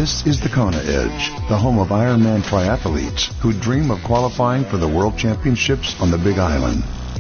This is the Kona Edge, the home of Ironman triathletes who dream of qualifying for the World Championships on the Big Island.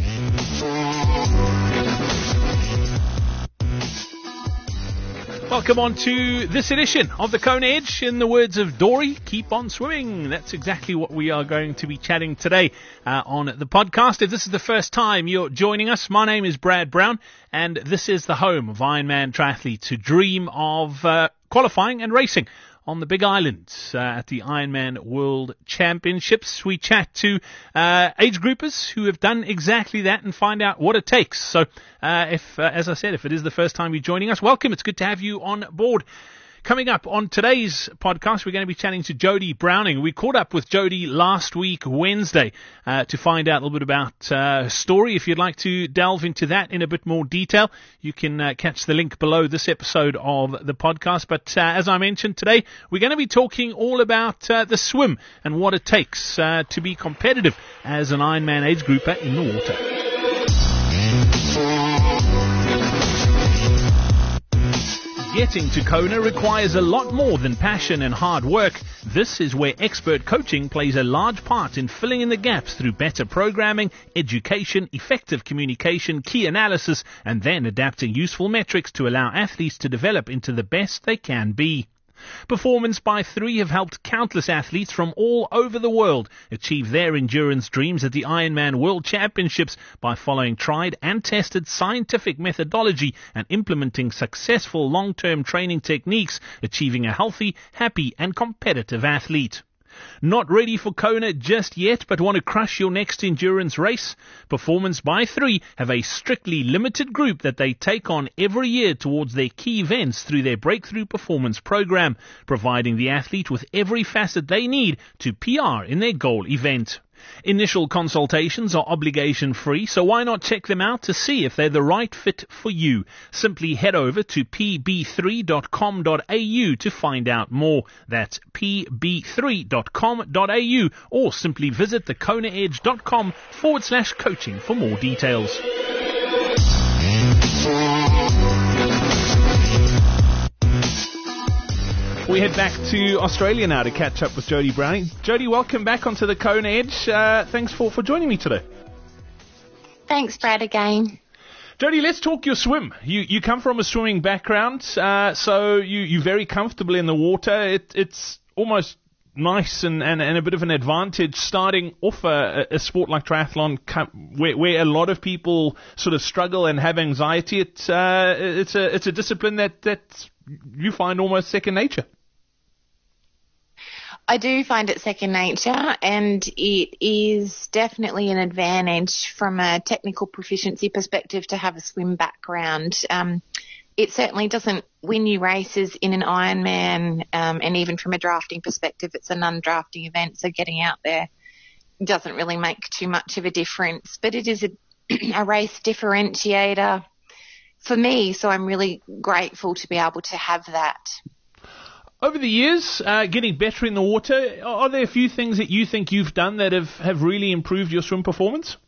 Welcome on to this edition of the Kona Edge. In the words of Dory, keep on swimming. That's exactly what we are going to be chatting today on the podcast. If this is the first time you're joining us, my name is Brad Brown, and this is the home of Ironman triathletes who dream of qualifying and racing on the Big Island at the Ironman World Championships. We chat to age groupers who have done exactly that and find out what it takes. So as I said, if it is the first time you're joining us, welcome. It's good to have you on board. Coming up on today's podcast, we're going to be chatting to Jody Browning. We caught up with Jody last week, Wednesday, to find out a little bit about her story. If you'd like to delve into that in a bit more detail, you can catch the link below this episode of the podcast. But as I mentioned today, we're going to be talking all about the swim and what it takes to be competitive as an Ironman age grouper in the water. Getting to Kona requires a lot more than passion and hard work. This is where expert coaching plays a large part in filling in the gaps through better programming, education, effective communication, key analysis, and then adapting useful metrics to allow athletes to develop into the best they can be. Performance by 3 have helped countless athletes from all over the world achieve their endurance dreams at the Ironman World Championships by following tried and tested scientific methodology and implementing successful long-term training techniques, achieving a healthy, happy and competitive athlete. Not ready for Kona just yet, but want to crush your next endurance race? Performance by 3 have a strictly limited group that they take on every year towards their key events through their Breakthrough Performance program, providing the athlete with every facet they need to PR in their goal event. Initial consultations are obligation-free, so why not check them out to see if they're the right fit for you? Simply head over to pb3.com.au to find out more. That's pb3.com.au, or simply visit thekonaedge.com/coaching for more details. We head back to Australia now to catch up with Jody Browning. Jody, welcome back onto the Kona Edge. Thanks for joining me today. Thanks, Brad, again. Jody, let's talk your swim. You come from a swimming background, so you're very comfortable in the water. It's almost nice and a bit of an advantage starting off a sport like triathlon where a lot of people sort of struggle and have anxiety. It's a discipline that you find almost second nature. I do find it second nature, and it is definitely an advantage from a technical proficiency perspective to have a swim background. It certainly doesn't win you races in an Ironman, and even from a drafting perspective, it's a non-drafting event, so getting out there doesn't really make too much of a difference. But it is a race differentiator for me, so I'm really grateful to be able to have that. Over the years, getting better in the water, are there a few things that you think you've done that have really improved your swim performance?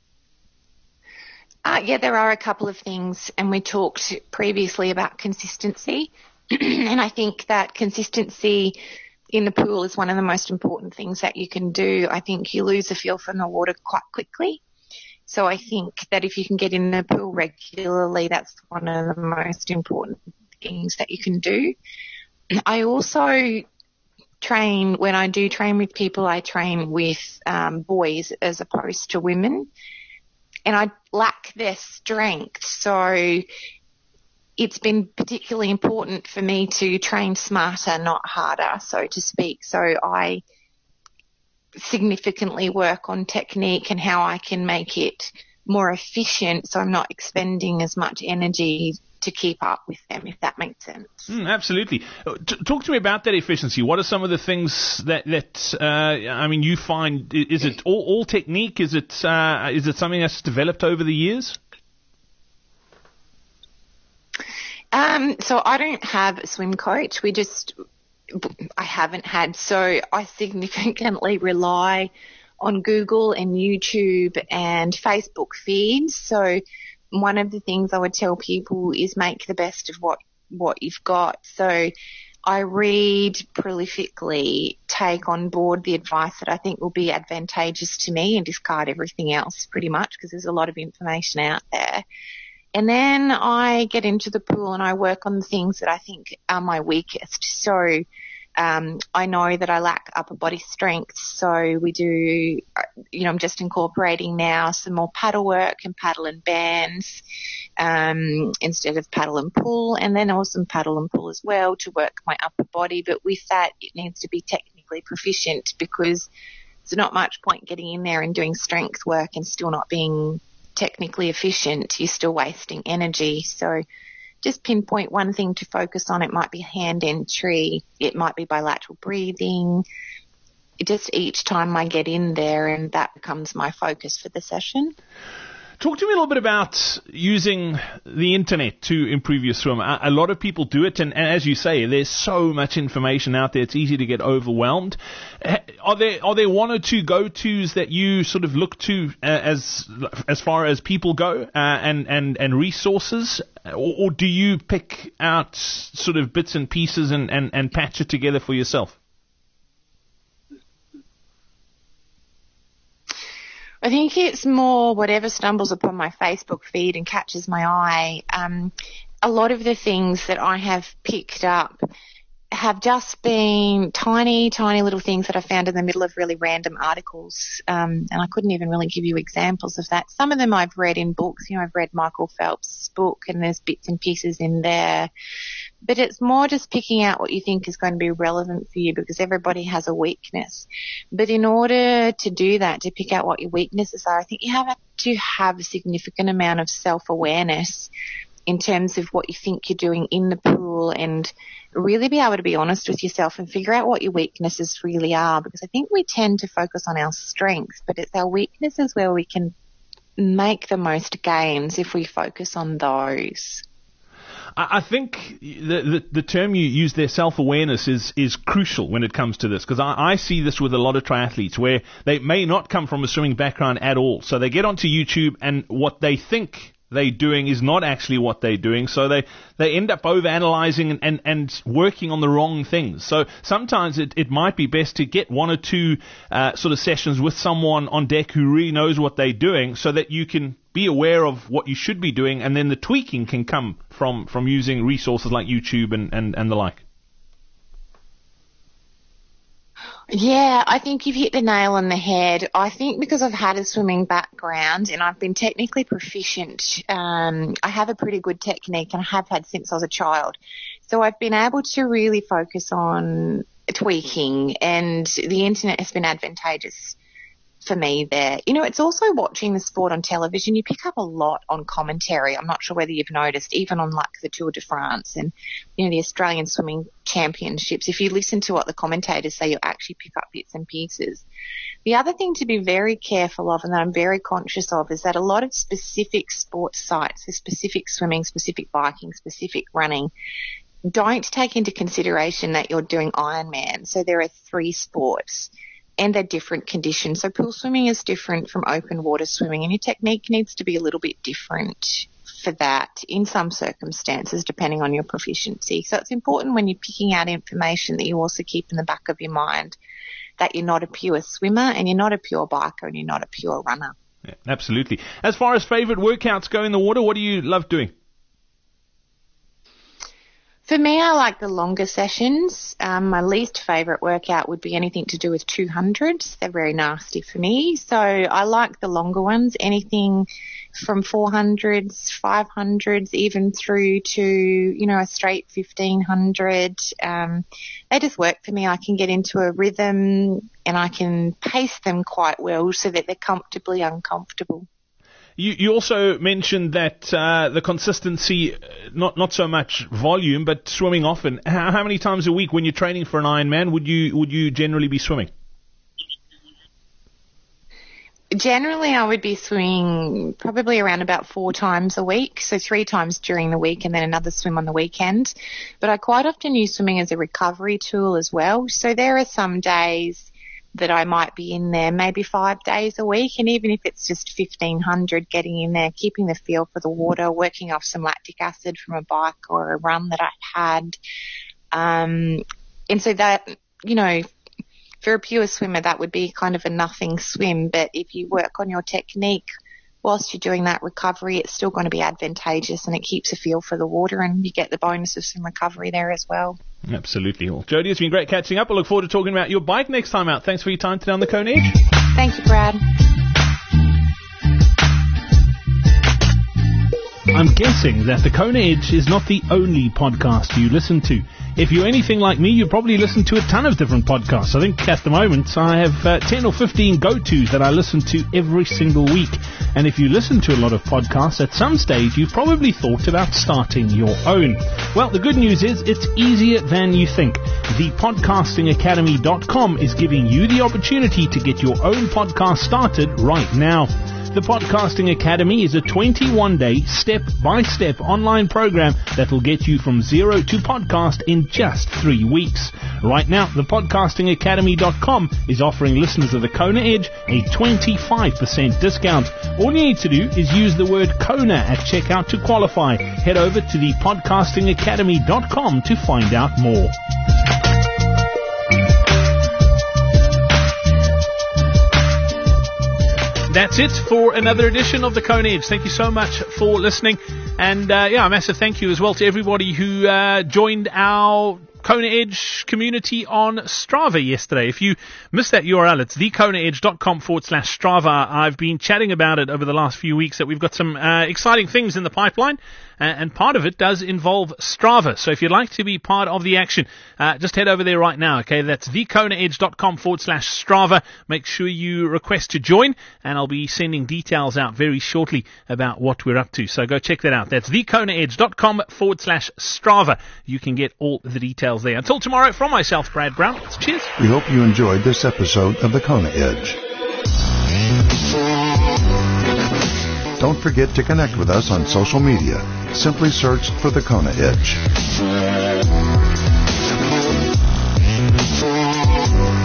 Yeah, there are a couple of things, and we talked previously about consistency, and I think that consistency in the pool is one of the most important things that you can do. I think you lose a feel for the water quite quickly. So I think that if you can get in the pool regularly, that's one of the most important things that you can do. I also train, when I do train with people, I train with boys as opposed to women. And I lack their strength. So it's been particularly important for me to train smarter, not harder, so to speak. So I significantly work on technique and how I can make it more efficient so I'm not expending as much energy to keep up with them, if that makes sense. Absolutely. Talk to me about that efficiency. What are some of the things that you find? Is it all technique? Is it something that's developed over the years? So I don't have a swim coach. I haven't had. So I significantly rely on Google and YouTube and Facebook feeds. So one of the things I would tell people is make the best of what you've got. So I read prolifically, take on board the advice that I think will be advantageous to me and discard everything else pretty much because there's a lot of information out there. And then I get into the pool and I work on the things that I think are my weakest. So I know that I lack upper body strength, so we do, I'm just incorporating now some more paddle work and paddle and bands instead of paddle and pull, and then also paddle and pull as well to work my upper body. But with that, it needs to be technically proficient because there's not much point getting in there and doing strength work and still not being technically efficient. You're still wasting energy. So just pinpoint one thing to focus on. It might be hand entry. It might be bilateral breathing. Just each time I get in there, and that becomes my focus for the session. Talk to me a little bit about using the internet to improve your swim. A lot of people do it, and as you say, there's so much information out there, it's easy to get overwhelmed. Are there one or two go-tos that you sort of look to as far as people go and resources, or do you pick out sort of bits and pieces and patch it together for yourself? I think it's more whatever stumbles upon my Facebook feed and catches my eye. A lot of the things that I have picked up have just been tiny, tiny little things that I found in the middle of really random articles. And I couldn't even really give you examples of that. Some of them I've read in books. I've read Michael Phelps' book and there's bits and pieces in there. But it's more just picking out what you think is going to be relevant for you because everybody has a weakness. But in order to do that, to pick out what your weaknesses are, I think you have to have a significant amount of self-awareness in terms of what you think you're doing in the pool and really be able to be honest with yourself and figure out what your weaknesses really are, because I think we tend to focus on our strengths, but it's our weaknesses where we can make the most gains if we focus on those. I think the term you use there, self-awareness, is crucial when it comes to this, because I see this with a lot of triathletes where they may not come from a swimming background at all. So they get onto YouTube and what they think they're doing is not actually what they're doing. So they end up overanalyzing and working on the wrong things. So sometimes it might be best to get one or two sort of sessions with someone on deck who really knows what they're doing so that you can be aware of what you should be doing, and then the tweaking can come from using resources like YouTube and the like. Yeah, I think you've hit the nail on the head. I think because I've had a swimming background and I've been technically proficient, I have a pretty good technique and I have had since I was a child. So I've been able to really focus on tweaking, and the internet has been advantageous for me there. It's also watching the sport on television. You pick up a lot on commentary. I'm not sure whether you've noticed, even on like the Tour de France and, the Australian Swimming Championships. If you listen to what the commentators say, you'll actually pick up bits and pieces. The other thing to be very careful of, and that I'm very conscious of, is that a lot of specific sports sites, so specific swimming, specific biking, specific running, don't take into consideration that you're doing Ironman. So there are 3 sports, and they're different conditions. So pool swimming is different from open water swimming, and your technique needs to be a little bit different for that in some circumstances, depending on your proficiency. So it's important when you're picking out information that you also keep in the back of your mind that you're not a pure swimmer and you're not a pure biker and you're not a pure runner. Yeah, absolutely. As far as favorite workouts go in the water, what do you love doing? For me, I like the longer sessions. My least favourite workout would be anything to do with 200s. They're very nasty for me. So I like the longer ones, anything from 400s, 500s, even through to, a straight 1500. They just work for me. I can get into a rhythm and I can pace them quite well so that they're comfortably uncomfortable. You also mentioned that the consistency, not so much volume, but swimming often. How many times a week when you're training for an Ironman would you generally be swimming? Generally, I would be swimming probably around about 4 times a week, so 3 times during the week and then another swim on the weekend. But I quite often use swimming as a recovery tool as well. So there are some days that I might be in there maybe 5 days a week, and even if it's just 1500, getting in there, keeping the feel for the water, working off some lactic acid from a bike or a run that I've had, And so that, you know, for a pure swimmer, that would be kind of a nothing swim. But if you work on your technique whilst you're doing that recovery, it's still going to be advantageous, and it keeps a feel for the water, and you get the bonus of some recovery there as well. Absolutely. Well, Jodie, it's been great catching up. I look forward to talking about your bike next time out. Thanks for your time today on the Kona Edge. Thank you, Brad. I'm guessing that the Kona Edge is not the only podcast you listen to. If you're anything like me, you probably listen to a ton of different podcasts. I think at the moment I have 10 or 15 go-tos that I listen to every single week. And if you listen to a lot of podcasts, at some stage you've probably thought about starting your own. Well, the good news is it's easier than you think. ThePodcastingAcademy.com is giving you the opportunity to get your own podcast started right now. The Podcasting Academy is a 21-day, step-by-step online program that will get you from zero to podcast in just 3 weeks. Right now, thepodcastingacademy.com is offering listeners of the Kona Edge a 25% discount. All you need to do is use the word Kona at checkout to qualify. Head over to thepodcastingacademy.com to find out more. That's it for another edition of the Kona Edge. Thank you so much for listening. And a massive thank you as well to everybody who joined our Kona Edge community on Strava yesterday. If you missed that URL, it's thekonaedge.com/Strava. I've been chatting about it over the last few weeks that we've got some exciting things in the pipeline. And part of it does involve Strava. So if you'd like to be part of the action, just head over there right now. Okay, that's thekonaedge.com/Strava. Make sure you request to join, and I'll be sending details out very shortly about what we're up to. So go check that out. That's thekonaedge.com/Strava. You can get all the details there. Until tomorrow, from myself, Brad Brown. Cheers. We hope you enjoyed this episode of the Kona Edge. Don't forget to connect with us on social media. Simply search for the Kona Edge.